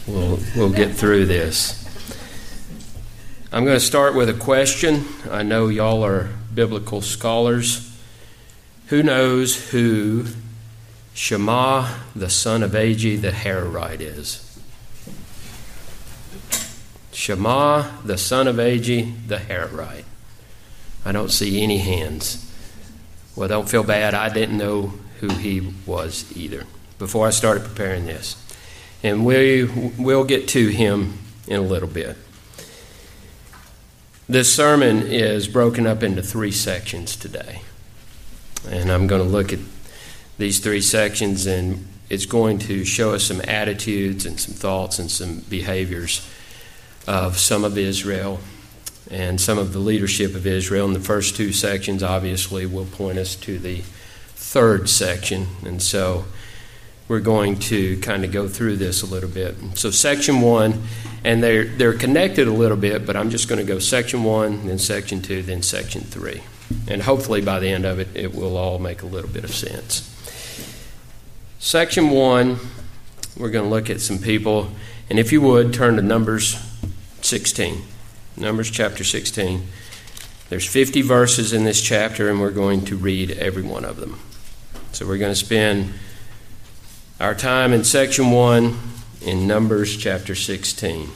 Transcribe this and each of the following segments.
we'll get through this. I'm going to start with a question. I know y'all are biblical scholars. Who knows who Shammah, the son of Agi, the Hararite is? Shammah, the son of Agi, the Hararite. I don't see any hands. Well, don't feel bad. I didn't know who he was either before I started preparing this. And we'll get to him in a little bit. This sermon is broken up into 3 sections today. And I'm going to look at these 3 sections, and it's going to show us some attitudes and some thoughts and some behaviors of some of Israel and some of the leadership of Israel. And the first 2 sections obviously will point us to the 3rd section. And so we're going to kind of go through this a little bit. So section 1, and they're connected a little bit, but I'm just going to go section 1, then section 2, then section 3. And hopefully by the end of it, it will all make a little bit of sense. Section 1, we're going to look at some people. And if you would, turn to Numbers 16. Numbers chapter 16. There's 50 verses in this chapter, and we're going to read every one of them. So we're going to spend our time in section 1 in Numbers chapter 16.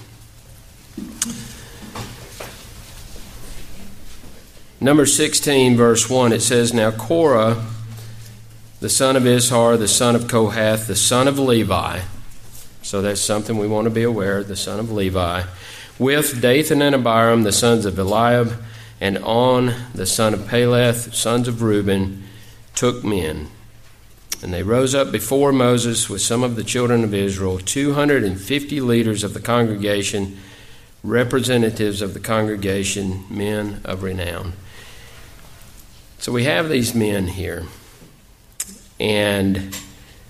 Numbers 16, verse 1, it says, Now Korah, the son of Izhar, the son of Kohath, the son of Levi, so that's something we want to be aware of, the son of Levi, with Dathan and Abiram, the sons of Eliab, and On, the son of Peleth, sons of Reuben, took men. And they rose up before Moses with some of the children of Israel, 250 leaders of the congregation, representatives of the congregation, men of renown. So we have these men here, and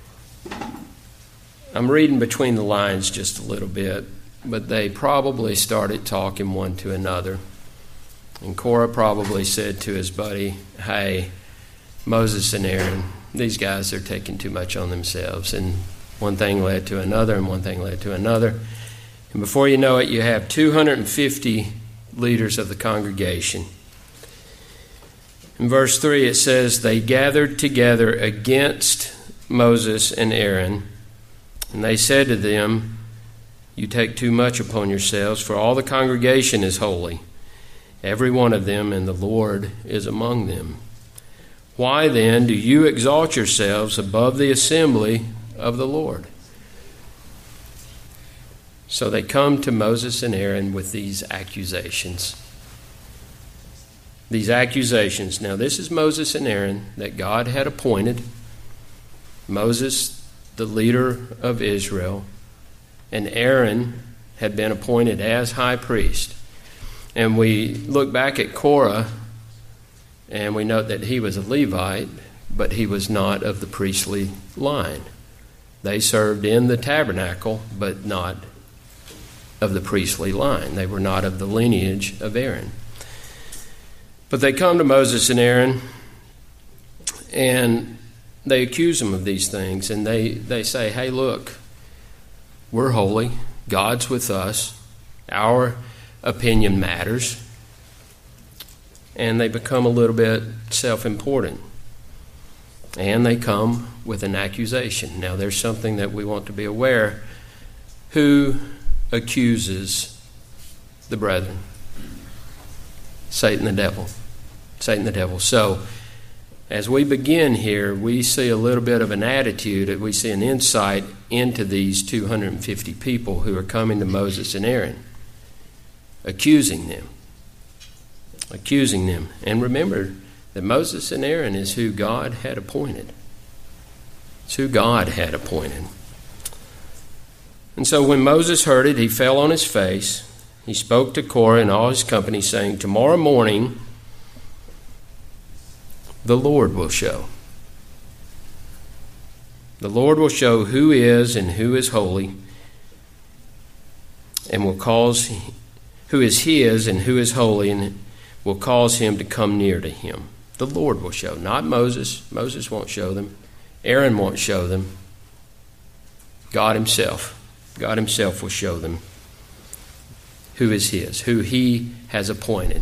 I'm reading between the lines just a little bit, but they probably started talking one to another. And Korah probably said to his buddy, hey, Moses and Aaron, these guys are taking too much on themselves. And one thing led to another, and one thing led to another. And before you know it, you have 250 leaders of the congregation. In verse 3, it says, They gathered together against Moses and Aaron, and they said to them, You take too much upon yourselves, for all the congregation is holy, every one of them, and the Lord is among them. Why then do you exalt yourselves above the assembly of the Lord? So they come to Moses and Aaron with these accusations. These accusations. Now this is Moses and Aaron that God had appointed. Moses, the leader of Israel, and Aaron had been appointed as high priest. And we look back at Korah, and we note that he was a Levite, but he was not of the priestly line. They served in the tabernacle, but not of the priestly line. They were not of the lineage of Aaron. But they come to Moses and Aaron, and they accuse them of these things, and they say, hey, look, we're holy. God's with us. Our opinion matters. And they become a little bit self-important. And they come with an accusation. Now, there's something that we want to be aware. Who accuses the brethren? Satan the devil. Satan the devil. So, as we begin here, we see a little bit of an attitude, we see an insight into these 250 people who are coming to Moses and Aaron, accusing them. And remember that Moses and Aaron is who God had appointed. It's who God had appointed. And so when Moses heard it, he fell on his face. He spoke to Korah and all his company, saying, Tomorrow morning the Lord will show. The Lord will show who is and who is holy, and will cause who is his and who is holy, and will cause him to come near to him. The Lord will show, not Moses. Moses won't show them. Aaron won't show them. God himself God himself will show them who is his, who he has appointed.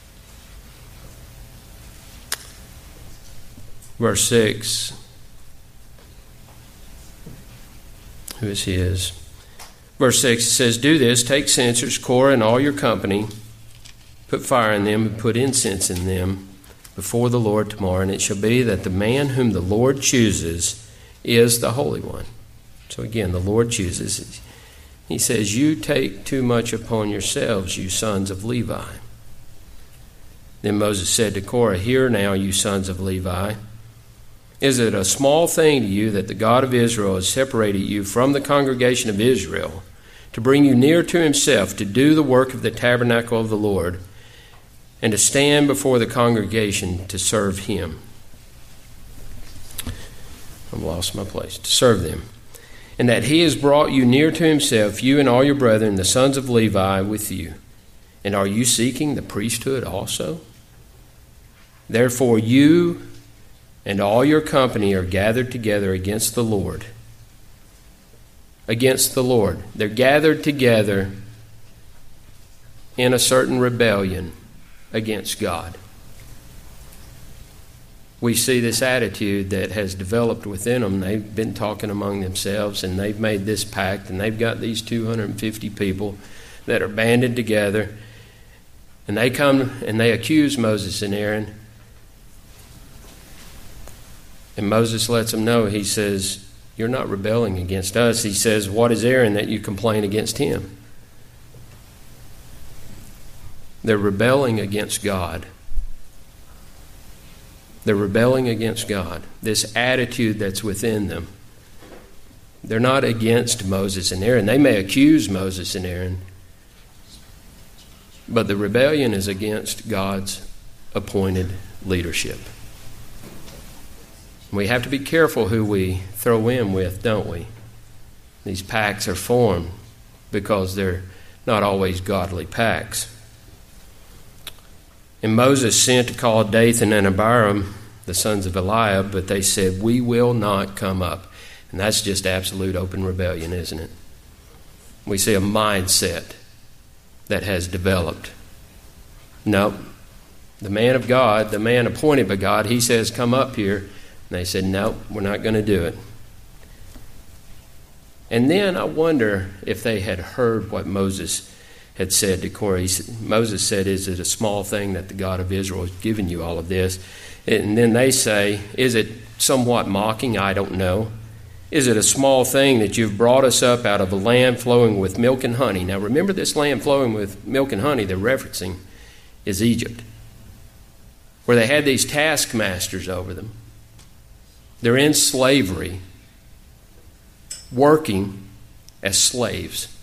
Verse 6, who is his? Verse 6 says, do this, take censers, Korah, and all your company, put fire in them, and put incense in them before the Lord tomorrow, and it shall be that the man whom the Lord chooses is the Holy One. So again, the Lord chooses. He says, you take too much upon yourselves, you sons of Levi. Then Moses said to Korah, hear now, you sons of Levi. Is it a small thing to you that the God of Israel has separated you from the congregation of Israel to bring you near to himself, to do the work of the tabernacle of the Lord, and to stand before the congregation to serve him? I've lost my place. To serve them. And that he has brought you near to himself, you and all your brethren, the sons of Levi, with you. And are you seeking the priesthood also? Therefore you and all your company are gathered together against the Lord. Against the Lord. They're gathered together in a certain rebellion against God. We see this attitude that has developed within them. They've been talking among themselves, and they've made this pact, and they've got these 250 people that are banded together, and they come and they accuse Moses and Aaron. And Moses lets them know, he says, you're not rebelling against us. He says, what is Aaron that you complain against him? They're rebelling against God. They're rebelling against God. This attitude that's within them. They're not against Moses and Aaron. They may accuse Moses and Aaron, but the rebellion is against God's appointed leadership. We have to be careful who we throw in with, don't we? These pacts are formed because they're not always godly pacts. And Moses sent to call Dathan and Abiram, the sons of Eliab, but they said, we will not come up. And that's just absolute open rebellion, isn't it? We see a mindset that has developed. No, the man of God, the man appointed by God, he says, come up here. And they said, no, we're not going to do it. And then I wonder if they had heard what Moses had said to Korah. Moses said, is it a small thing that the God of Israel has given you all of this? And then they say, is it somewhat mocking? I don't know. Is it a small thing that you've brought us up out of a land flowing with milk and honey? Now remember, this land flowing with milk and honey they're referencing is Egypt, where they had these taskmasters over them. They're in slavery, working as slaves.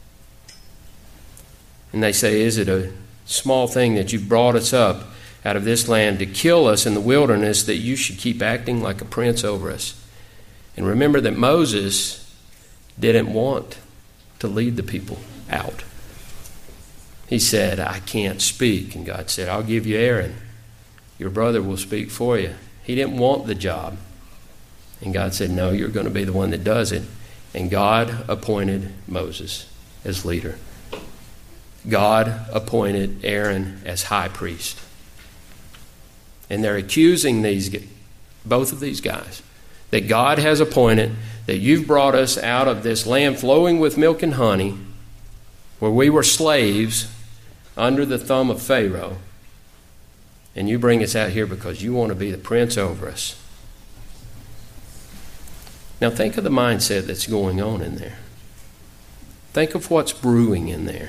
And they say, is it a small thing that you've brought us up out of this land to kill us in the wilderness, that you should keep acting like a prince over us? And remember that Moses didn't want to lead the people out. He said, I can't speak. And God said, I'll give you Aaron. Your brother will speak for you. He didn't want the job. And God said, no, you're going to be the one that does it. And God appointed Moses as leader. God appointed Aaron as high priest. And they're accusing both of these guys, that God has appointed, that you've brought us out of this land flowing with milk and honey, where we were slaves under the thumb of Pharaoh, and you bring us out here because you want to be the prince over us. Now think of the mindset that's going on in there. Think of what's brewing in there.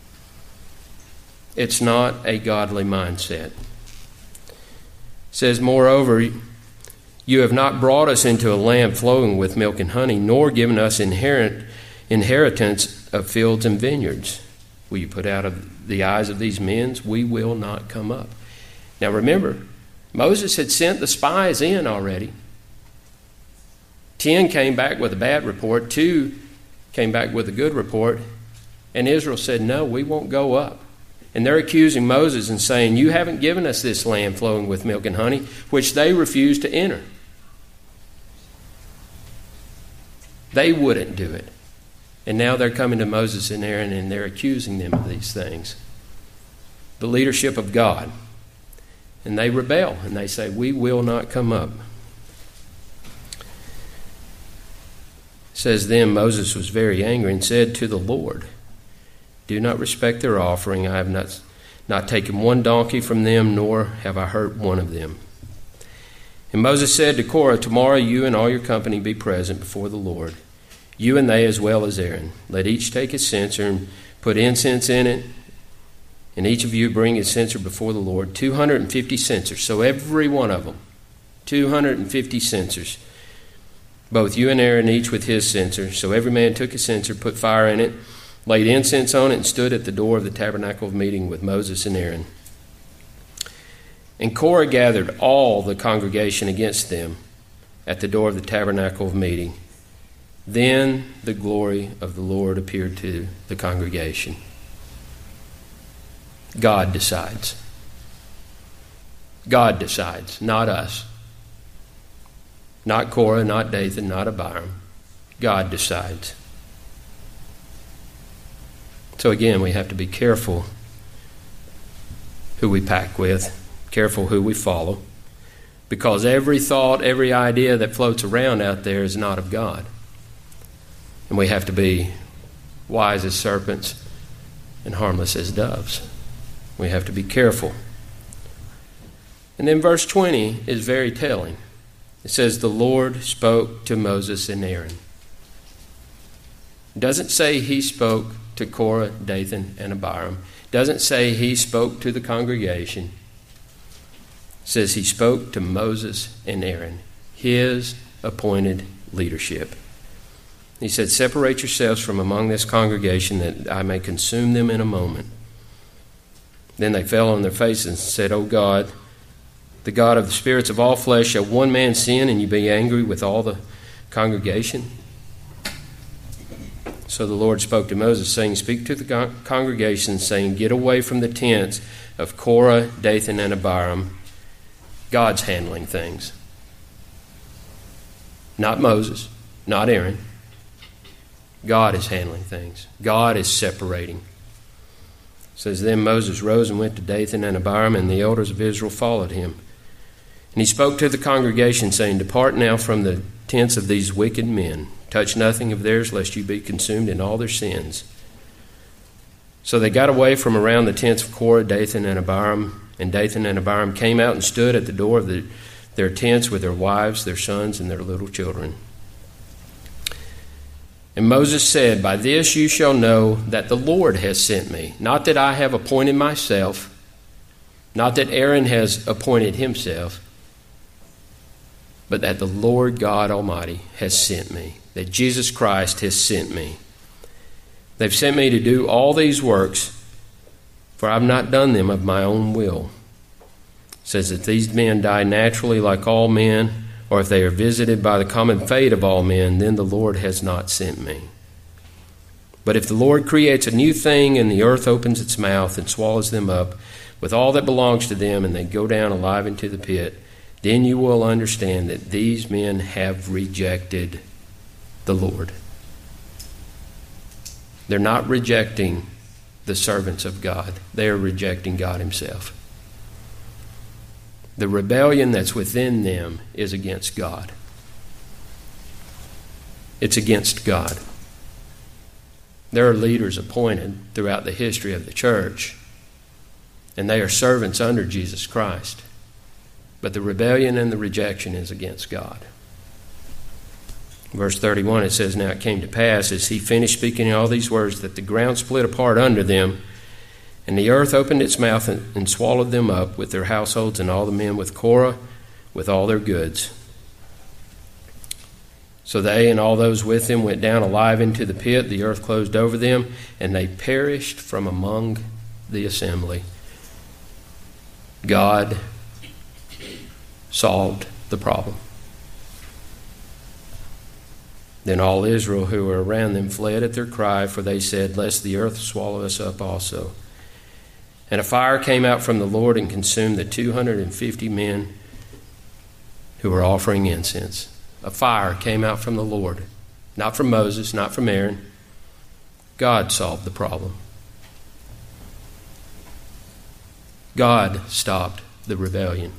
It's not a godly mindset. It says, moreover, you have not brought us into a land flowing with milk and honey, nor given us inheritance of fields and vineyards. Will you put out of the eyes of these men? We will not come up. Now remember, Moses had sent the spies in already. 10 came back with a bad report. 2 came back with a good report. And Israel said, no, we won't go up. And they're accusing Moses and saying, you haven't given us this land flowing with milk and honey, which they refused to enter. They wouldn't do it. And now they're coming to Moses and Aaron and they're accusing them of these things. The leadership of God. And they rebel and they say, we will not come up. It says, then Moses was very angry and said to the Lord, do not respect their offering. I have not taken one donkey from them, nor have I hurt one of them. And Moses said to Korah, tomorrow you and all your company be present before the Lord, you and they as well as Aaron. Let each take his censer and put incense in it, and each of you bring his censer before the Lord, 250 censers. So every one of them, 250 censers. Both you and Aaron, each with his censer. So every man took his censer, put fire in it, laid incense on it, and stood at the door of the tabernacle of meeting with Moses and Aaron. And Korah gathered all the congregation against them at the door of the tabernacle of meeting. Then the glory of the Lord appeared to the congregation. God decides. God decides, not us. Not Korah, not Dathan, not Abiram. God decides. So again, we have to be careful who we pack with, careful who we follow, because every thought, every idea that floats around out there is not of God. And we have to be wise as serpents and harmless as doves. We have to be careful. And then verse 20 is very telling. It says, the Lord spoke to Moses and Aaron. It doesn't say he spoke to Korah, Dathan, and Abiram. It doesn't say he spoke to the congregation. It says he spoke to Moses and Aaron, his appointed leadership. He said, separate yourselves from among this congregation that I may consume them in a moment. Then they fell on their faces and said, O God, the God of the spirits of all flesh, shall one man sin and you be angry with all the congregation? So the Lord spoke to Moses, saying, speak to the congregation, saying, get away from the tents of Korah, Dathan, and Abiram. God's handling things. Not Moses, not Aaron. God is handling things. God is separating. It says, then Moses rose and went to Dathan and Abiram, and the elders of Israel followed him. And he spoke to the congregation, saying, depart now from the tents of these wicked men. Touch nothing of theirs, lest you be consumed in all their sins. So they got away from around the tents of Korah, Dathan, and Abiram. And Dathan and Abiram came out and stood at the door of their tents with their wives, their sons, and their little children. And Moses said, by this you shall know that the Lord has sent me. Not that I have appointed myself, not that Aaron has appointed himself, but that the Lord God Almighty has sent me, that Jesus Christ has sent me. They've sent me to do all these works, for I have not done them of my own will. It says that these men die naturally like all men, or if they are visited by the common fate of all men, then the Lord has not sent me. But if the Lord creates a new thing and the earth opens its mouth and swallows them up with all that belongs to them, and they go down alive into the pit, then you will understand that these men have rejected the Lord. They're not rejecting the servants of God. They are rejecting God himself. The rebellion that's within them is against God. It's against God. There are leaders appointed throughout the history of the church, and they are servants under Jesus Christ. But the rebellion and the rejection is against God. Verse 31, it says, now it came to pass, as he finished speaking all these words, that the ground split apart under them, and the earth opened its mouth and swallowed them up with their households and all the men with Korah, with all their goods. So they and all those with them went down alive into the pit. The earth closed over them, and they perished from among the assembly. God solved the problem. Then all Israel who were around them fled at their cry, for they said, lest the earth swallow us up also. And a fire came out from the Lord and consumed the 250 men who were offering incense. A fire came out from the Lord, not from Moses, not from Aaron, God solved the problem. God stopped the rebellion.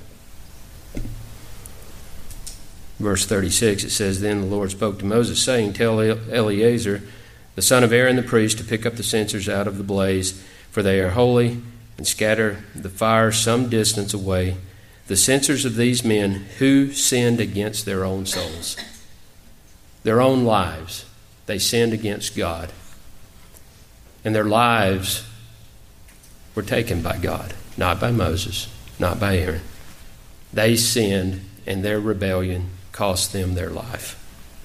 Verse 36, it says, Then the Lord spoke to Moses, saying, Tell Eleazar, the son of Aaron the priest, to pick up the censers out of the blaze, for they are holy, and scatter the fire some distance away, the censers of these men who sinned against their own souls. Their own lives. They sinned against God. And their lives were taken by God, not by Moses, not by Aaron. They sinned, and their rebellion cost them their life.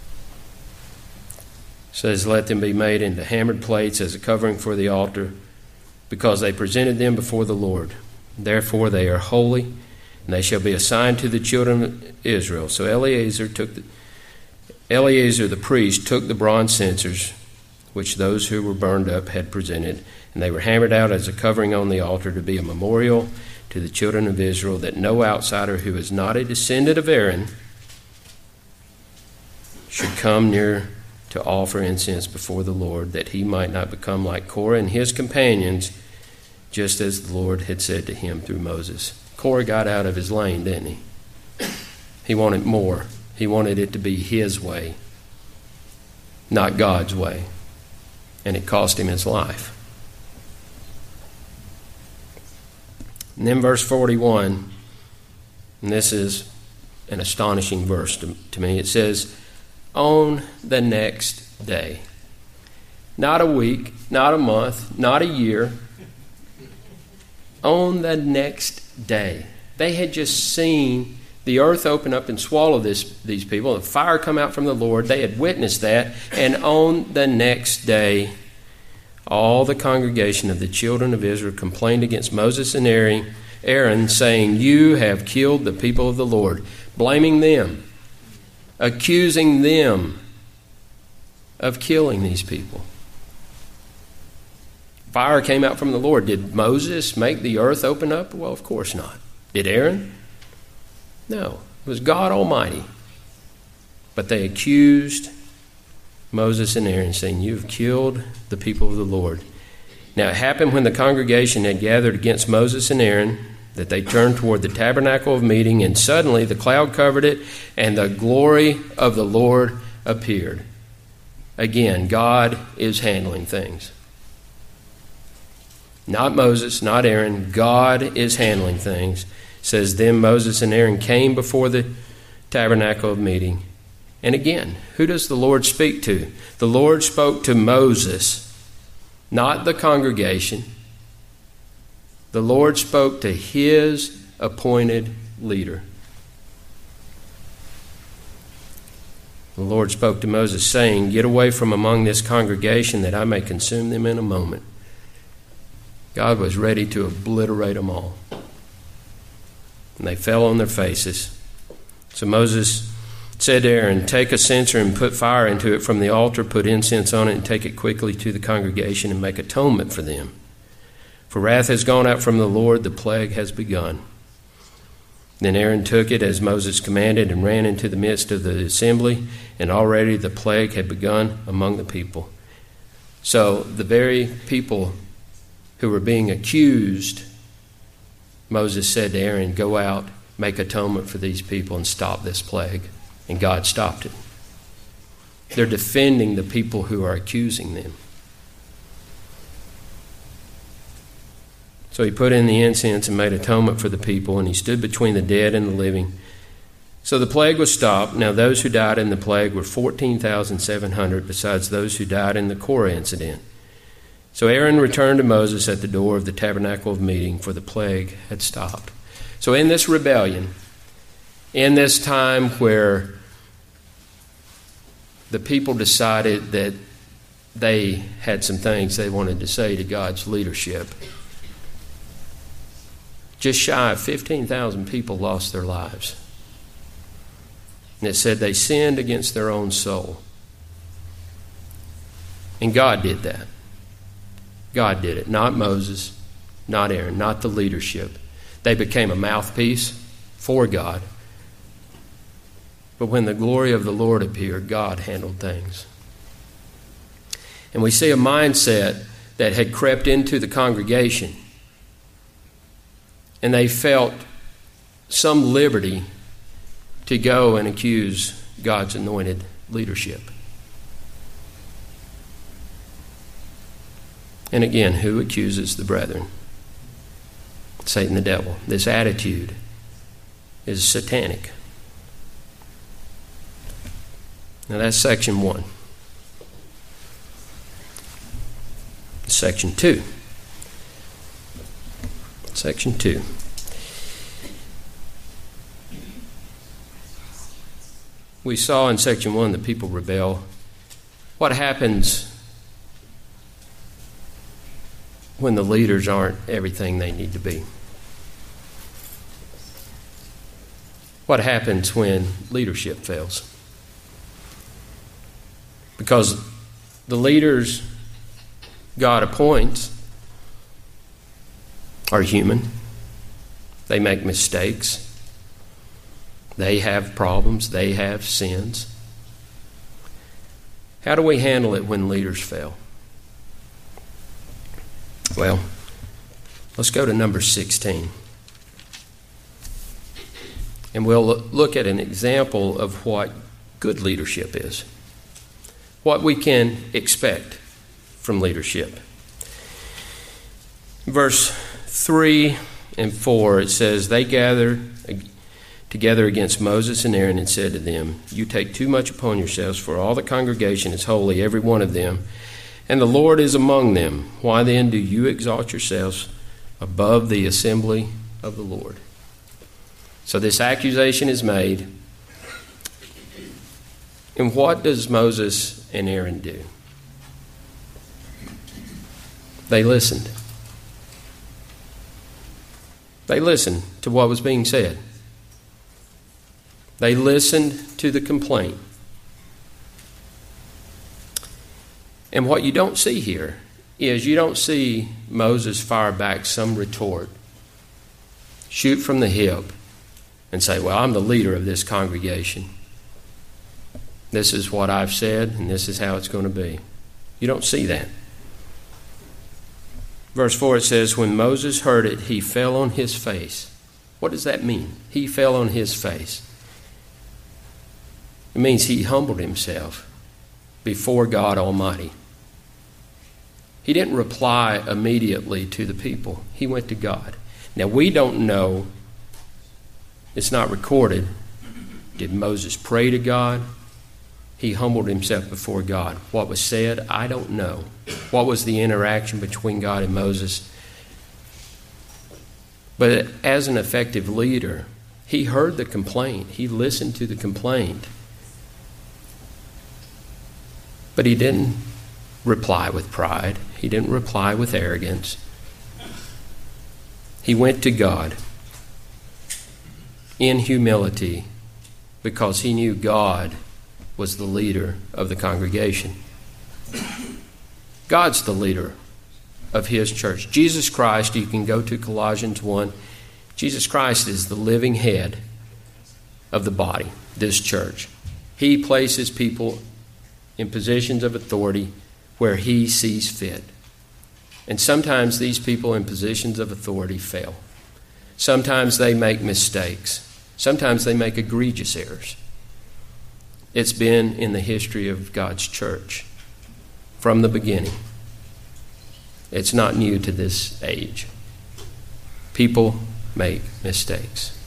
It says, Let them be made into hammered plates as a covering for the altar, because they presented them before the Lord. Therefore they are holy, and they shall be assigned to the children of Israel. So Eleazar the priest took the bronze censers, which those who were burned up had presented, and they were hammered out as a covering on the altar to be a memorial to the children of Israel, that no outsider who is not a descendant of Aaron should come near to offer incense before the Lord, that he might not become like Korah and his companions, just as the Lord had said to him through Moses. Korah got out of his lane, didn't he? He wanted more. He wanted it to be his way, not God's way. And it cost him his life. And then verse 41, and this is an astonishing verse to me. It says, On the next day. Not a week, not a month, not a year. On the next day. They had just seen the earth open up and swallow these people, the fire come out from the Lord. They had witnessed that. And on the next day, all the congregation of the children of Israel complained against Moses and Aaron, saying, You have killed the people of the Lord, blaming them, accusing them of killing these people. Fire came out from the Lord. Did Moses make the earth open up? Well, of course not. Did Aaron? No, it was God Almighty. But they accused Moses and Aaron, saying, You've killed the people of the Lord. Now it happened when the congregation had gathered against Moses and Aaron that they turned toward the tabernacle of meeting, and suddenly the cloud covered it, and the glory of the Lord appeared. Again, God is handling things. Not Moses, not Aaron. God is handling things. It says, Then Moses and Aaron came before the tabernacle of meeting. And again, who does the Lord speak to? The Lord spoke to Moses, not the congregation. The Lord spoke to his appointed leader. The Lord spoke to Moses, saying, Get away from among this congregation, that I may consume them in a moment. God was ready to obliterate them all. And they fell on their faces. So Moses said to Aaron, Take a censer and put fire into it from the altar, put incense on it, and take it quickly to the congregation and make atonement for them. For wrath has gone out from the Lord, the plague has begun. Then Aaron took it as Moses commanded and ran into the midst of the assembly, and already the plague had begun among the people. So the very people who were being accused, Moses said to Aaron, Go out, make atonement for these people, and stop this plague. And God stopped it. They're defending the people who are accusing them. So he put in the incense and made atonement for the people, and he stood between the dead and the living. So the plague was stopped. Now those who died in the plague were 14,700, besides those who died in the Korah incident. So Aaron returned to Moses at the door of the tabernacle of meeting, for the plague had stopped. So in this rebellion, in this time where the people decided that they had some things they wanted to say to God's leadership, just shy of 15,000 people lost their lives. And it said they sinned against their own soul. And God did that. God did it, not Moses, not Aaron, not the leadership. They became a mouthpiece for God. But when the glory of the Lord appeared, God handled things. And we see a mindset that had crept into the congregation, and they felt some liberty to go and accuse God's anointed leadership. And again, who accuses the brethren? Satan, the devil. This attitude is satanic. Now that's section 1. Section 2. Section 2. We saw in section 1 that people rebel. What happens when the leaders aren't everything they need to be? What happens when leadership fails? Because the leaders God appoints are human. They make mistakes. They have problems. They have sins. How do we handle it when leaders fail? Well, let's go to number 16. And we'll look at an example of what good leadership is. What we can expect from leadership. Verse 3 and 4, it says, they gathered together against Moses and Aaron and said to them, you take too much upon yourselves, for all the congregation is holy, every one of them, and the Lord is among them. Why then do you exalt yourselves above the assembly of the Lord? So this accusation is made. And what does Moses and Aaron do? They listened. They listened to what was being said. They listened to the complaint. And what you don't see here is you don't see Moses fire back some retort, shoot from the hip, and say, well, I'm the leader of this congregation. This is what I've said, and this is how it's going to be. You don't see that. Verse 4, it says, when Moses heard it, he fell on his face. What does that mean? He fell on his face. It means he humbled himself before God Almighty. He didn't reply immediately to the people. He went to God. Now, we don't know, it's not recorded, did Moses pray to God? He humbled himself before God. What was said, I don't know. What was the interaction between God and Moses? But as an effective leader, he heard the complaint. He listened to the complaint. But he didn't reply with pride. He didn't reply with arrogance. He went to God in humility because he knew God was the leader of the congregation. God's the leader of his church. Jesus Christ, you can go to Colossians 1. Jesus Christ is the living head of the body, this church. He places people in positions of authority where he sees fit. And sometimes these people in positions of authority fail. Sometimes they make mistakes. Sometimes they make egregious errors. It's been in the history of God's church from the beginning. It's not new to this age. People make mistakes.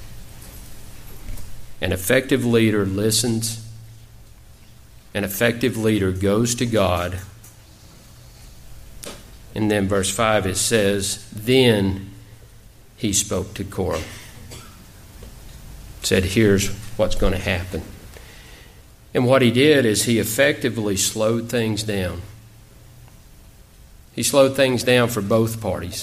An effective leader listens. An effective leader goes to God. And then verse 5 it says, then he spoke to Korah. Said, here's what's going to happen. And what he did is he effectively slowed things down. He slowed things down for both parties.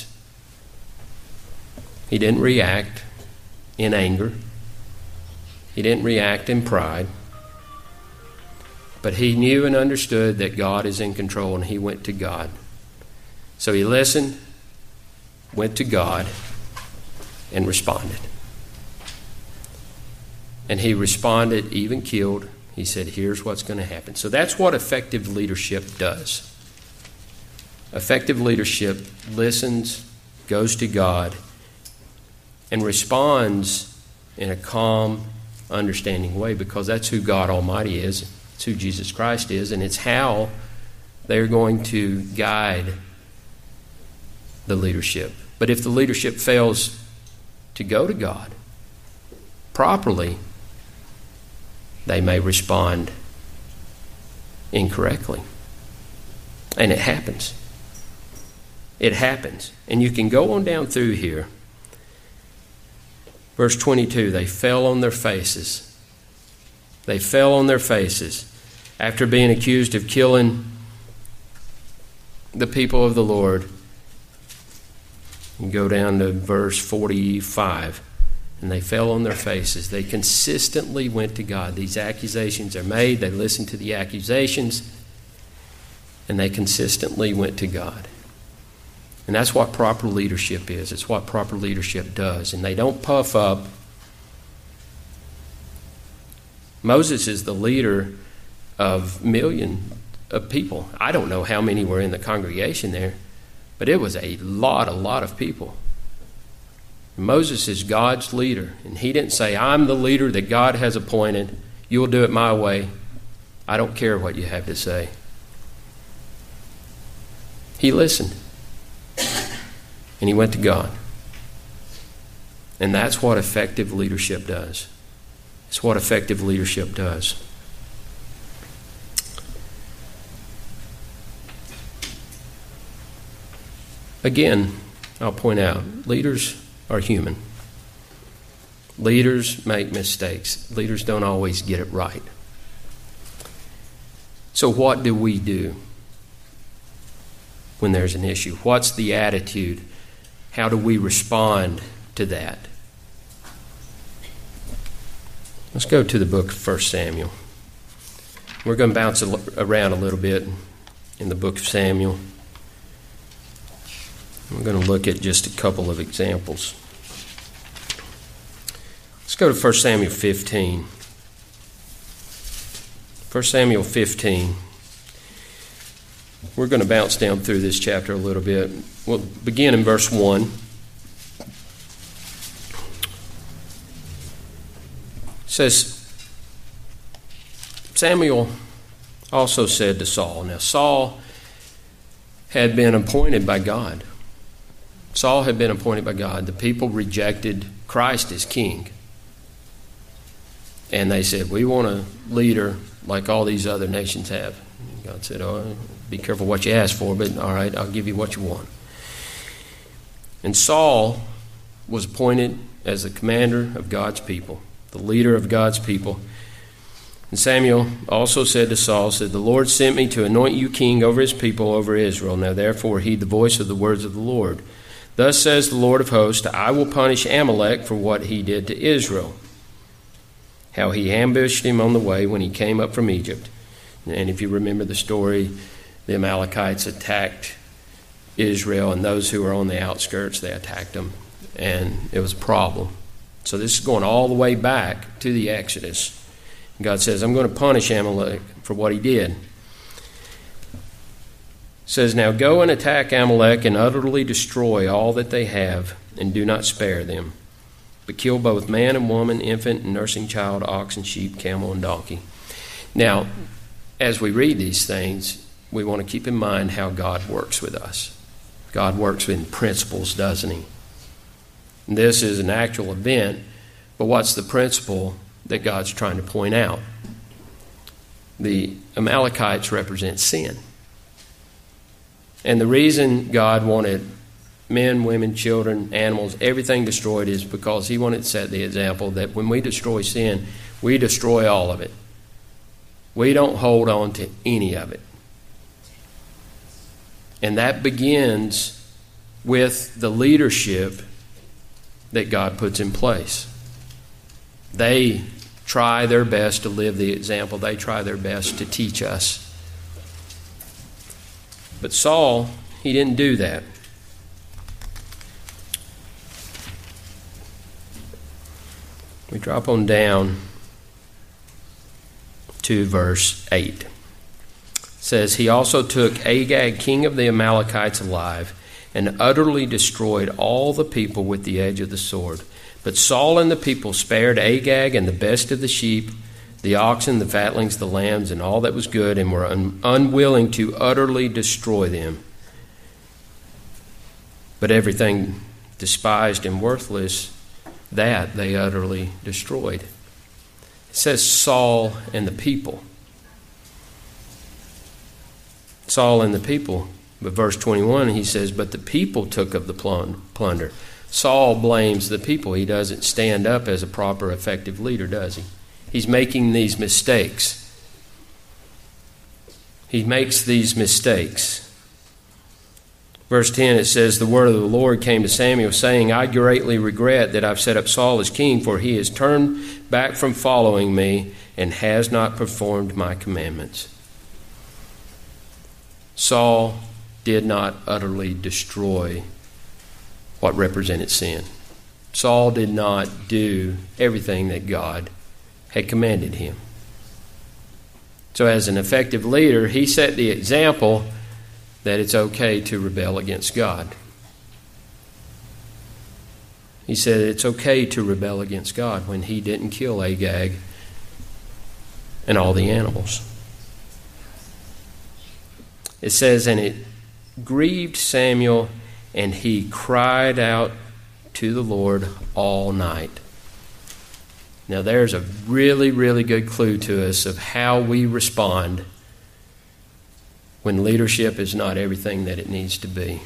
He didn't react in anger. He didn't react in pride. But he knew and understood that God is in control, and he went to God. So he listened, went to God, and responded. And he responded even keeled. He said, here's what's going to happen. So that's what effective leadership does. Effective leadership listens, goes to God, and responds in a calm, understanding way, because that's who God Almighty is. It's who Jesus Christ is, and it's how they're going to guide the leadership. But if the leadership fails to go to God properly, they may respond incorrectly. And it happens. It happens. And you can go on down through here. Verse 22, they fell on their faces. They fell on their faces after being accused of killing the people of the Lord. You go down to verse 45, and they fell on their faces. They consistently went to God. These accusations are made. They listened to the accusations, and they consistently went to God. And that's what proper leadership is. It's what proper leadership does. And they don't puff up. Moses is the leader of millions of people. I don't know how many were in the congregation there, but it was a lot of people. Moses is God's leader, and he didn't say, I'm the leader that God has appointed. You'll do it my way. I don't care what you have to say. He listened, and he went to God. And that's what effective leadership does. It's what effective leadership does. Again, I'll point out, leaders are human. Leaders make mistakes. Leaders don't always get it right. So what do we do when there's an issue? What's the attitude? How do we respond to that? Let's go to the book of 1 Samuel. We're going to bounce around a little bit in the book of Samuel. We're going to look at just a couple of examples. Let's go to 1 Samuel 15. 1 Samuel 15. We're going to bounce down through this chapter a little bit. We'll begin in verse 1. It says, Samuel also said to Saul. Now Saul had been appointed by God. Saul had been appointed by God. The people rejected Christ as king. And they said, we want a leader like all these other nations have. God said, oh, be careful what you ask for, but all right, I'll give you what you want. And Saul was appointed as the commander of God's people, the leader of God's people. And Samuel also said to Saul, said, the Lord sent me to anoint you king over his people, over Israel. Now therefore heed the voice of the words of the Lord. Thus says the Lord of hosts, I will punish Amalek for what he did to Israel, how he ambushed him on the way when he came up from Egypt. And if you remember the story, the Amalekites attacked Israel, and those who were on the outskirts, they attacked them, and it was a problem. So this is going all the way back to the Exodus. God says, I'm going to punish Amalek for what he did. It says, now go and attack Amalek and utterly destroy all that they have, and do not spare them, but kill both man and woman, infant and nursing child, ox and sheep, camel and donkey. Now, as we read these things, we want to keep in mind how God works with us. God works in principles, doesn't he? And this is an actual event, but what's the principle that God's trying to point out? The Amalekites represent sin. And the reason God wanted men, women, children, animals, everything destroyed is because he wanted to set the example that when we destroy sin, we destroy all of it. We don't hold on to any of it. And that begins with the leadership that God puts in place. They try their best to live the example. They try their best to teach us. But Saul, he didn't do that. We drop on down to verse 8. It says, he also took Agag, king of the Amalekites, alive, and utterly destroyed all the people with the edge of the sword. But Saul and the people spared Agag and the best of the sheep, the oxen, the fatlings, the lambs, and all that was good, and were unwilling to utterly destroy them. But everything despised and worthless, that they utterly destroyed. It says Saul and the people. Saul and the people. But verse 21, he says, but the people took of the plunder. Saul blames the people. He doesn't stand up as a proper, effective leader, does he? He's making these mistakes. He makes these mistakes. Verse 10, it says, the word of the Lord came to Samuel, saying, I greatly regret that I've set up Saul as king, for he has turned back from following me and has not performed my commandments. Saul did not utterly destroy what represented sin. Saul did not do everything that God had commanded him. So as an effective leader, he set the example that it's okay to rebel against God. He said it's okay to rebel against God when he didn't kill Agag and all the animals. It says, and it grieved Samuel, and he cried out to the Lord all night. Now there's a really, really good clue to us of how we respond when leadership is not everything that it needs to be.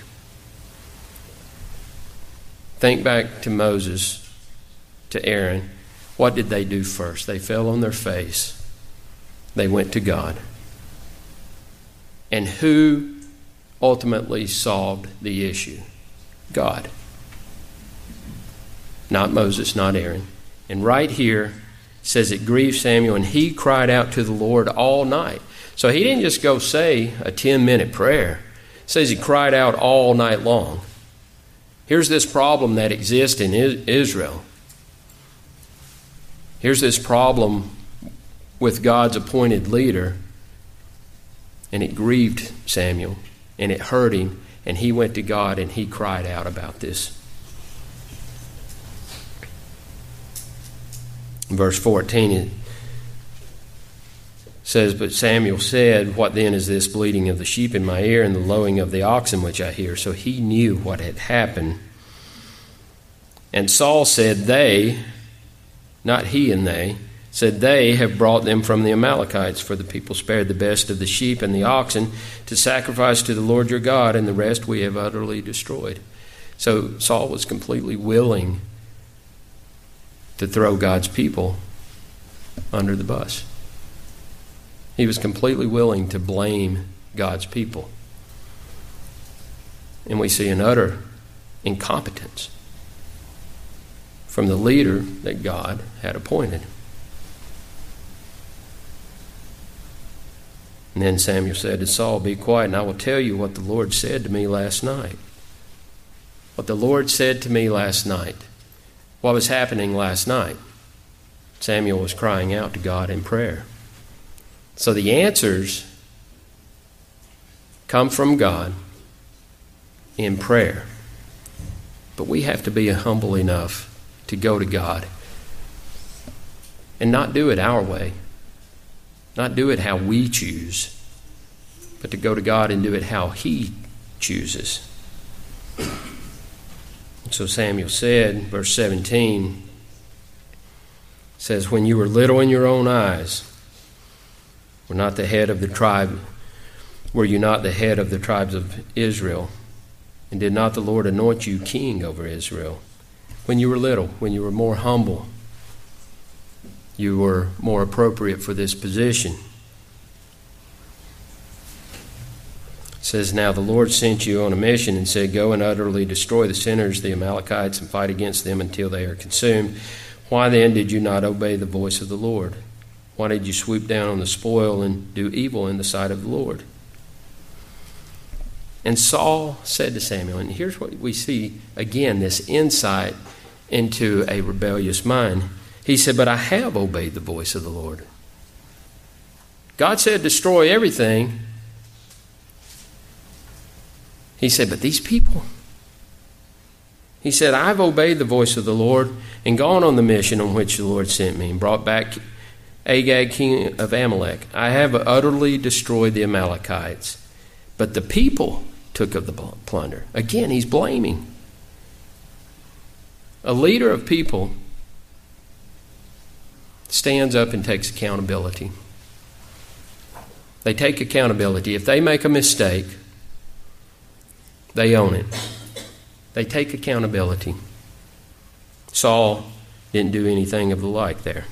Think back to Moses, to Aaron. What did they do first? They fell on their face. They went to God. And who ultimately solved the issue? God. Not Moses, not Aaron. And right here it says it grieved Samuel, and he cried out to the Lord all night. So he didn't just go say a 10-minute prayer. It says he cried out all night long. Here's this problem that exists in Israel. Here's this problem with God's appointed leader. And it grieved Samuel, and it hurt him, and he went to God and he cried out about this. In verse 14 it says, but Samuel said, what then is this bleating of the sheep in my ear and the lowing of the oxen which I hear? So he knew what had happened. And Saul said, they, not he and they, said they have brought them from the Amalekites, for the people spared the best of the sheep and the oxen to sacrifice to the Lord your God, and the rest we have utterly destroyed. So Saul was completely willing to throw God's people under the bus. He was completely willing to blame God's people. And we see an utter incompetence from the leader that God had appointed. And then Samuel said to Saul, be quiet, and I will tell you what the Lord said to me last night. What the Lord said to me last night. What was happening last night? Samuel was crying out to God in prayer. So the answers come from God in prayer. But we have to be humble enough to go to God and not do it our way. Not do it how we choose, but to go to God and do it how He chooses. So Samuel said, verse 17 says, when you were little in your own eyes, were you not the head of the tribes of Israel? And did not the Lord anoint you king over Israel? When you were little, when you were more humble, you were more appropriate for this position. It says, now the Lord sent you on a mission and said, go and utterly destroy the sinners, the Amalekites, and fight against them until they are consumed. Why then did you not obey the voice of the Lord? Why did you swoop down on the spoil and do evil in the sight of the Lord? And Saul said to Samuel, and here's what we see again, this insight into a rebellious mind. He said, but I have obeyed the voice of the Lord. God said destroy everything, He said, but these people, he said, I've obeyed the voice of the Lord and gone on the mission on which the Lord sent me and brought back Agag, king of Amalek. I have utterly destroyed the Amalekites, but the people took of the plunder. Again, he's blaming. A leader of people stands up and takes accountability. They take accountability. If they make a mistake, they own it. They take accountability. Saul didn't do anything of the like there.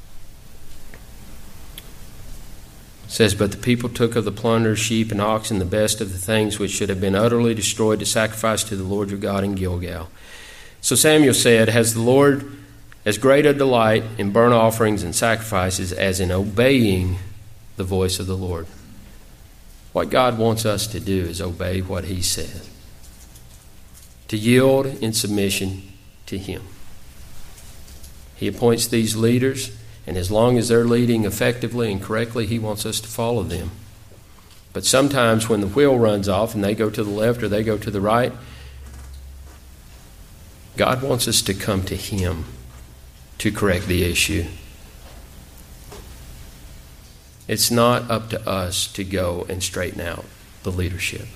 It says, but the people took of the plunder, sheep and oxen, the best of the things which should have been utterly destroyed, to sacrifice to the Lord your God in Gilgal. So Samuel said, has the Lord as great a delight in burnt offerings and sacrifices as in obeying the voice of the Lord? What God wants us to do is obey what He says, to yield in submission to Him. He appoints these leaders, and as long as they're leading effectively and correctly, He wants us to follow them. But sometimes when the wheel runs off and they go to the left or they go to the right, God wants us to come to Him to correct the issue. It's not up to us to go and straighten out the leadership.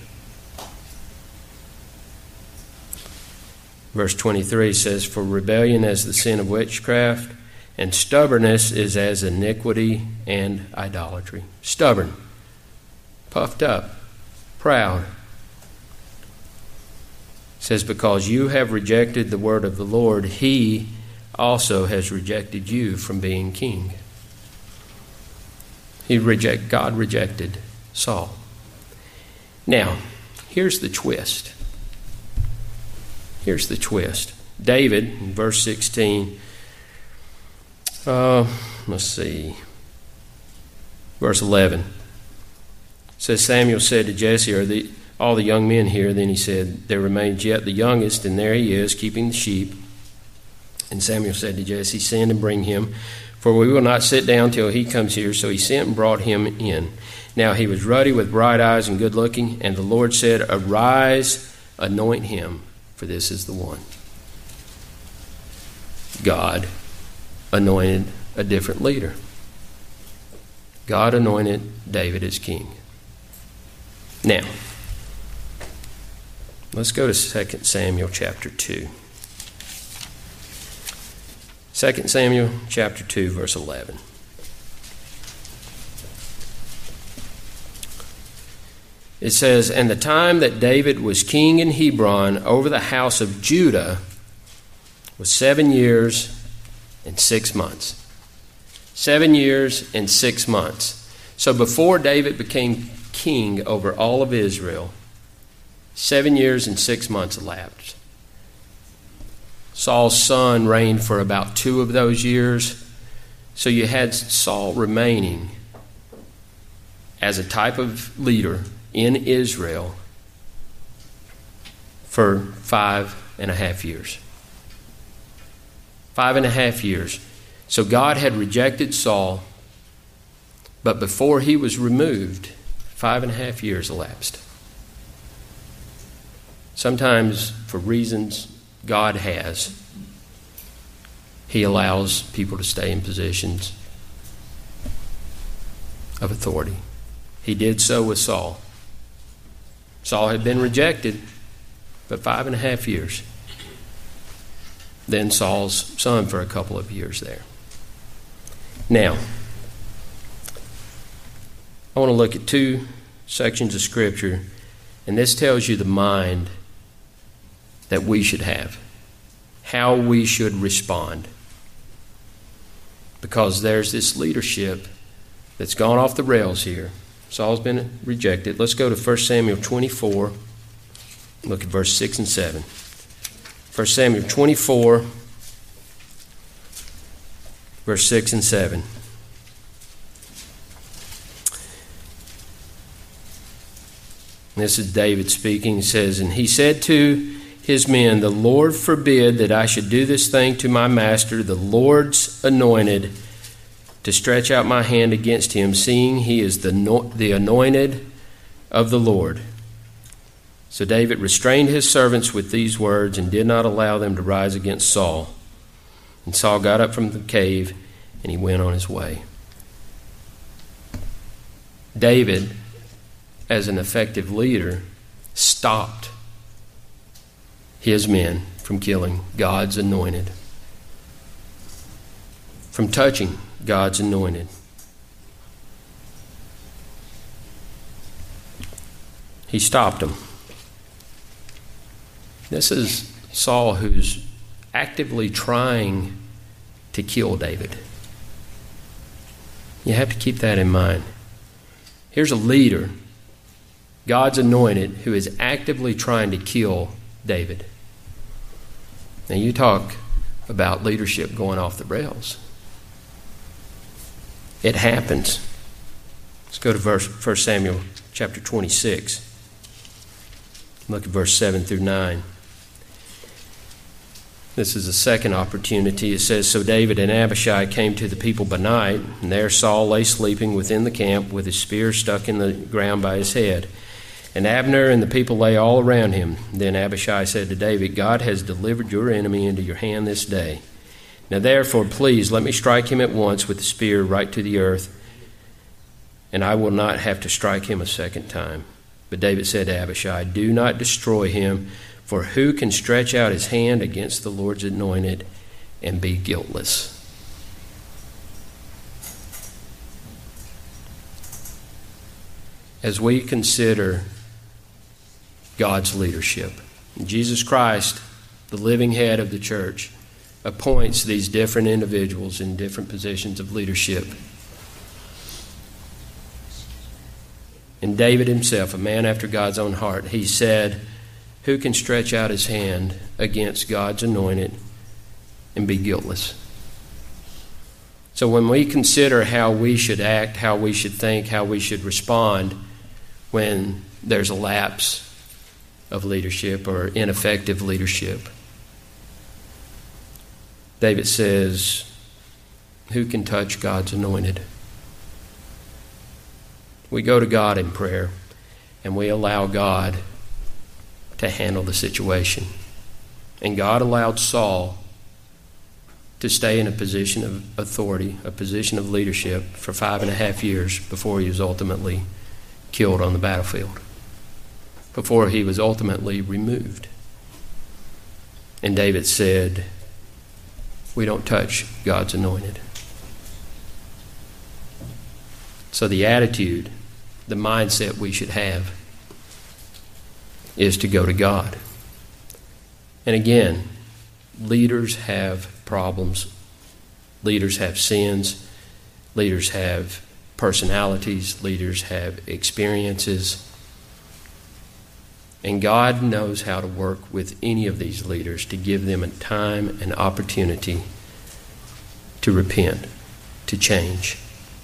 Verse 23 says, for rebellion as the sin of witchcraft, and stubbornness is as iniquity and idolatry. Stubborn, puffed up, proud. It says, because you have rejected the word of the Lord, He also has rejected you from being king. God rejected Saul. Now, here's the twist. Here's the twist. David, in verse 16, let's see, verse 11, says, Samuel said to Jesse, are all the young men here? Then he said, there remains yet the youngest, and there he is, keeping the sheep. And Samuel said to Jesse, send and bring him, for we will not sit down till he comes here. So he sent and brought him in. Now he was ruddy with bright eyes and good looking, and the Lord said, arise, anoint him, for this is the one. God anointed a different leader. God anointed David as king. Now, let's go to 2 Samuel chapter 2. 2 Samuel chapter 2, verse 11. It says, and the time that David was king in Hebron over the house of Judah was 7 years and 6 months. 7 years and 6 months. So before David became king over all of Israel, 7 years and 6 months elapsed. Saul's son reigned for about 2 of those years. So you had Saul remaining as a type of leader in Israel for 5.5 years. 5.5 years. So God had rejected Saul, but before he was removed, 5.5 years elapsed. Sometimes, for reasons God has, He allows people to stay in positions of authority. He did so with Saul. Saul had been rejected, but 5.5 years. Then Saul's son for a couple of years there. Now, I want to look at 2 sections of Scripture, and this tells you the mind that we should have, how we should respond. Because there's this leadership that's gone off the rails here. Saul's been rejected. Let's go to 1 Samuel 24. Look at verse 6 and 7. 1 Samuel 24, verse 6 and 7. This is David speaking. He says, and he said to his men, the Lord forbid that I should do this thing to my master, the Lord's anointed, to stretch out my hand against him, seeing he is the anointed of the Lord. So David restrained his servants with these words and did not allow them to rise against Saul. And Saul got up from the cave and he went on his way. David, as an effective leader, stopped his men from killing God's anointed, from touching God's anointed. He stopped them. This is Saul, who's actively trying to kill David. You have to keep that in mind. Here's a leader, God's anointed, who is actively trying to kill David. Now you talk about leadership going off the rails. It happens. Let's go to 1 Samuel chapter 26. Look at verse 7 through 9. This is the second opportunity. It says, So David and Abishai came to the people by night, and there Saul lay sleeping within the camp with his spear stuck in the ground by his head. And Abner and the people lay all around him. Then Abishai said to David, God has delivered your enemy into your hand this day. Now therefore, please, let me strike him at once with the spear right to the earth, and I will not have to strike him a second time. But David said to Abishai, Do not destroy him, for who can stretch out his hand against the Lord's anointed and be guiltless? As we consider God's leadership, Jesus Christ, the living head of the church, appoints these different individuals in different positions of leadership. And David himself, a man after God's own heart, he said, Who can stretch out his hand against God's anointed and be guiltless? So when we consider how we should act, how we should think, how we should respond when there's a lapse of leadership or ineffective leadership, David says, Who can touch God's anointed? We go to God in prayer and we allow God to handle the situation. And God allowed Saul to stay in a position of authority, a position of leadership for 5.5 years before he was ultimately killed on the battlefield, before he was ultimately removed. And David said, We don't touch God's anointed. So the attitude, the mindset we should have is to go to God. And again, leaders have problems. Leaders have sins. Leaders have personalities. Leaders have experiences. And God knows how to work with any of these leaders to give them a time and opportunity to repent, to change.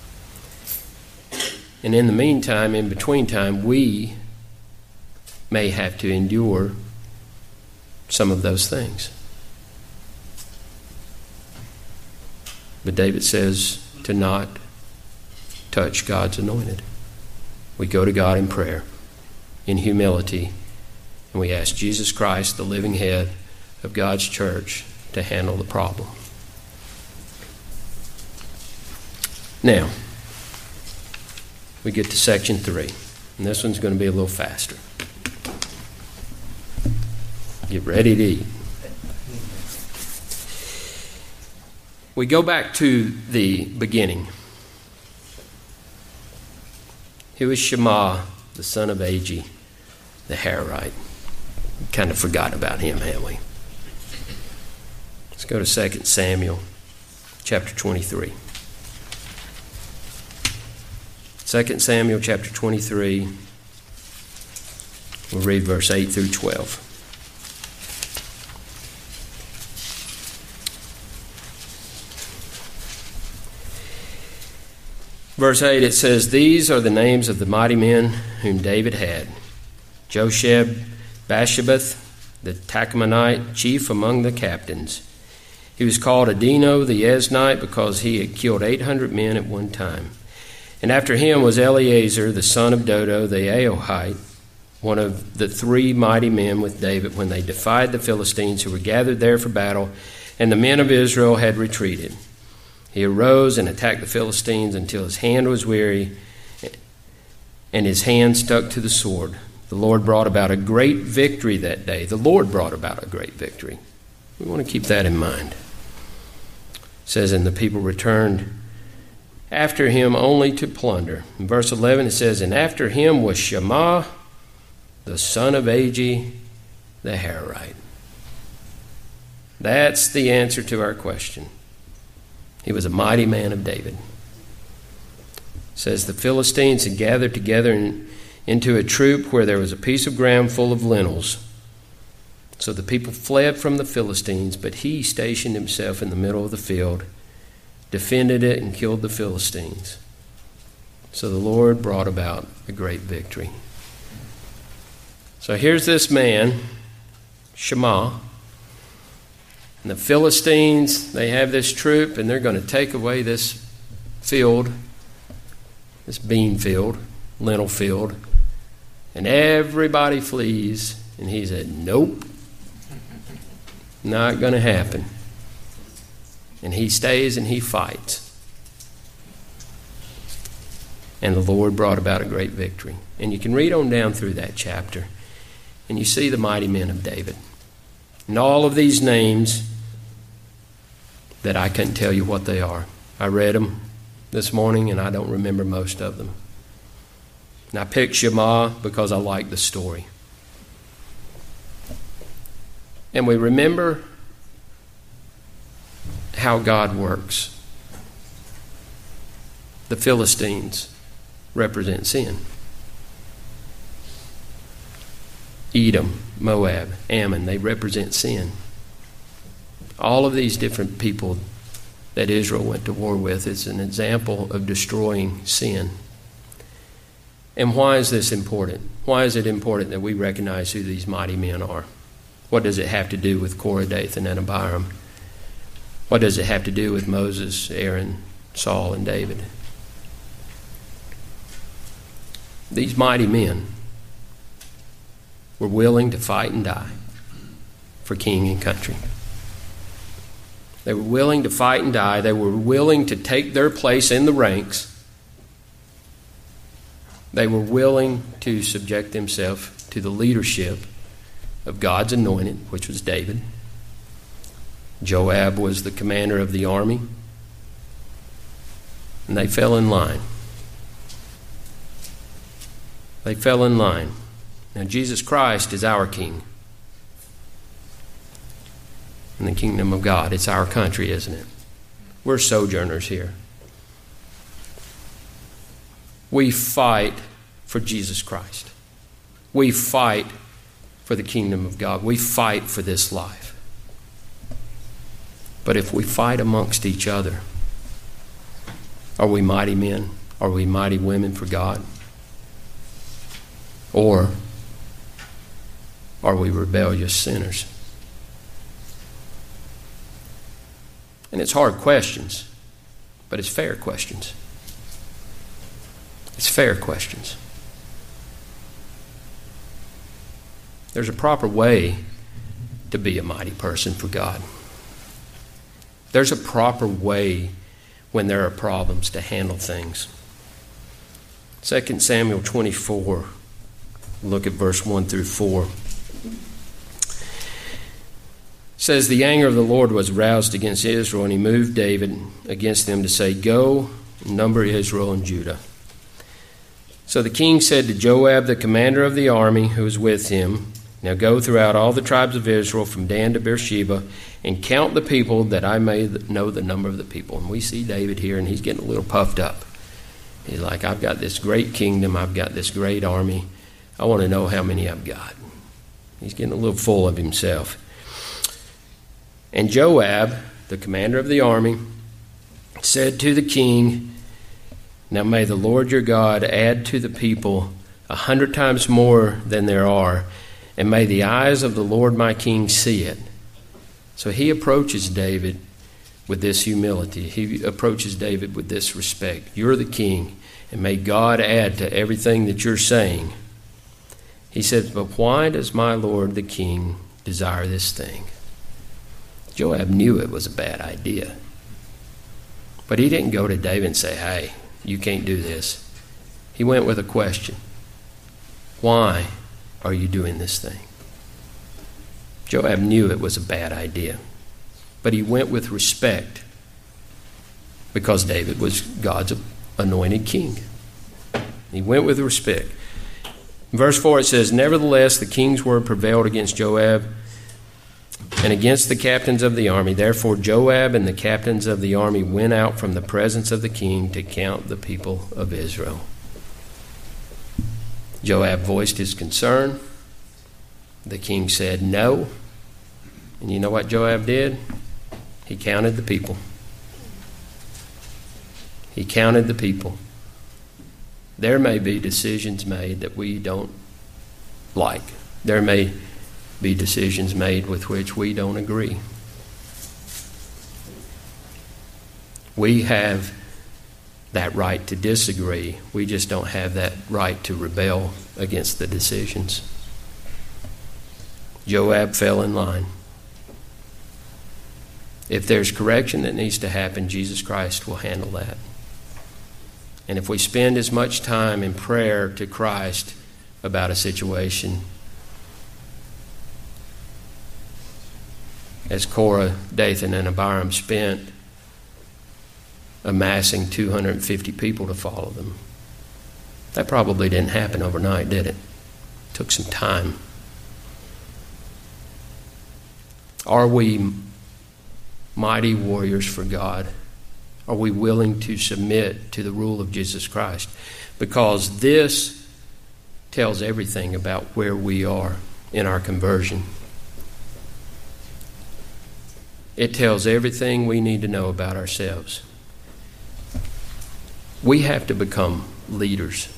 And in the meantime, in between time, we may have to endure some of those things. But David says to not touch God's anointed. We go to God in prayer, in humility, and we ask Jesus Christ, the living head of God's church, to handle the problem. Now, we get to section 3, and this one's going to be a little faster. Get ready to eat. We go back to the beginning. Who is Shammah, the son of Agi, the Hararite? We kind of forgot about him, haven't we? Let's go to 2 Samuel chapter 23. 2 Samuel chapter 23, we'll read verse 8 through 12. Verse 8, it says, These are the names of the mighty men whom David had. Josheb, Basshebeth, the Tachmonite, chief among the captains. He was called Adino the Eznite because he had killed 800 men at one time. And after him was Eleazar, the son of Dodo, the Ahohite. one of the three mighty men with David when they defied the Philistines who were gathered there for battle, and the men of Israel had retreated. He arose and attacked the Philistines until his hand was weary and his hand stuck to the sword. The Lord brought about a great victory that day. The Lord brought about a great victory. We want to keep that in mind. It says, and the people returned after him only to plunder. In verse 11 it says, and after him was Shammah, the son of Agi, the Hararite. That's the answer to our question. He was a mighty man of David. It says the Philistines had gathered together into a troop where there was a piece of ground full of lentils. So the people fled from the Philistines, but he stationed himself in the middle of the field, defended it, and killed the Philistines. So the Lord brought about a great victory. So here's this man, Shammah, and the Philistines, they have this troop, and they're going to take away this field, this bean field, lentil field, and everybody flees. And he said, nope, not going to happen. And he stays and he fights. And the Lord brought about a great victory. And you can read on down through that chapter, and you see the mighty men of David. And all of these names that I couldn't tell you what they are. I read them this morning, and I don't remember most of them. And I picked Shammah because I like the story. And we remember how God works. The Philistines represent sin. Edom, Moab, Ammon, they represent sin. All of these different people that Israel went to war with is an example of destroying sin. And why is this important? Why is it important that we recognize who these mighty men are? What does it have to do with Korah, Dathan, and Abiram? What does it have to do with Moses, Aaron, Saul, and David? These mighty men were willing to fight and die for king and country. They were willing to fight and die. They were willing to take their place in the ranks. They were willing to subject themselves to the leadership of God's anointed, which was David. Joab was the commander of the army. And they fell in line. They fell in line. Now, Jesus Christ is our King. In the kingdom of God. It's our country, isn't it? We're sojourners here. We fight for Jesus Christ. We fight for the kingdom of God. We fight for this life. But if we fight amongst each other, are we mighty men? Are we mighty women for God? Or are we rebellious sinners? And it's hard questions, but it's fair questions. It's fair questions. There's a proper way to be a mighty person for God. There's a proper way when there are problems to handle things. 2 Samuel 24, look at verse 1 through 4. It says, the anger of the Lord was roused against Israel, and he moved David against them to say, go, number Israel and Judah. So the king said to Joab, the commander of the army who was with him, now go throughout all the tribes of Israel from Dan to Beersheba and count the people that I may know the number of the people. And we see David here, and he's getting a little puffed up. He's like, I've got this great kingdom. I've got this great army. I want to know how many I've got. He's getting a little full of himself. And Joab, the commander of the army, said to the king, now may the Lord your God add to the people 100 times more than there are, and may the eyes of the Lord my king see it. So he approaches David with this humility. He approaches David with this respect. You're the king, and may God add to everything that you're saying. He says, "But why does my lord the king desire this thing?" Joab knew it was a bad idea. But he didn't go to David and say, "Hey, you can't do this." He went with a question. Why are you doing this thing? Joab knew it was a bad idea. But he went with respect because David was God's anointed king. He went with respect. In verse 4 it says, "Nevertheless, the king's word prevailed against Joab and against the captains of the army. Therefore Joab and the captains of the army went out from the presence of the king to count the people of Israel." Joab voiced his concern. The king said no. And you know what Joab did? He counted the people. He counted the people. There may be decisions made that we don't like. There may be decisions made with which we don't agree. We have that right to disagree. We just don't have that right to rebel against the decisions. Joab fell in line. If there's correction that needs to happen, Jesus Christ will handle that. And if we spend as much time in prayer to Christ about a situation as Korah, Dathan, and Abiram spent amassing 250 people to follow them, that probably didn't happen overnight, did it? It took some time. Are we mighty warriors for God? Are we willing to submit to the rule of Jesus Christ? Because this tells everything about where we are in our conversion. It tells everything we need to know about ourselves. We have to become leaders.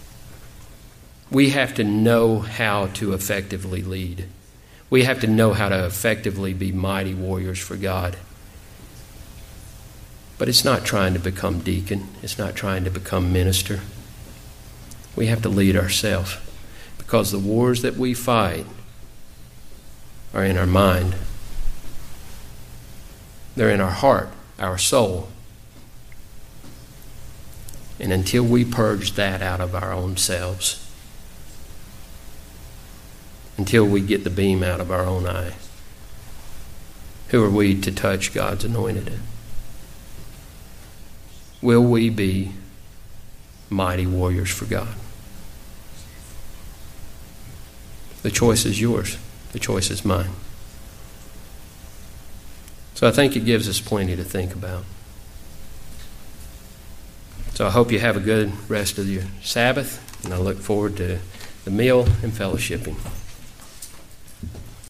We have to know how to effectively lead. We have to know how to effectively be mighty warriors for God. But it's not trying to become deacon. It's not trying to become minister. We have to lead ourselves, because the wars that we fight are in our mind. They're in our heart, our soul. And until we purge that out of our own selves, until we get the beam out of our own eye, who are we to touch God's anointed? Will we be mighty warriors for God? The choice is yours. The choice is mine. So I think it gives us plenty to think about. So I hope you have a good rest of your Sabbath, and I look forward to the meal and fellowshipping.